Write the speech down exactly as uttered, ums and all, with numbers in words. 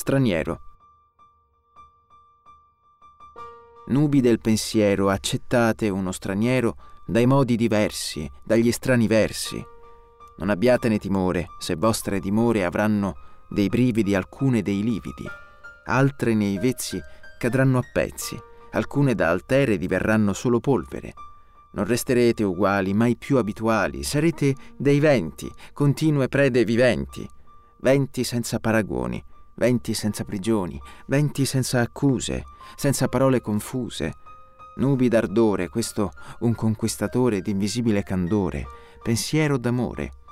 Straniero. Nubi del pensiero, accettate uno straniero dai modi diversi, dagli strani versi. Non abbiatene timore, se vostre dimore avranno dei brividi, alcune dei lividi, altre nei vezzi cadranno a pezzi, alcune da altere diverranno solo polvere. Non resterete uguali, mai più abituali, sarete dei venti, continue prede viventi, venti senza paragoni, venti senza prigioni, venti senza accuse, senza parole confuse. Nubi d'ardore, questo un conquistatore d'invisibile candore, pensiero d'amore,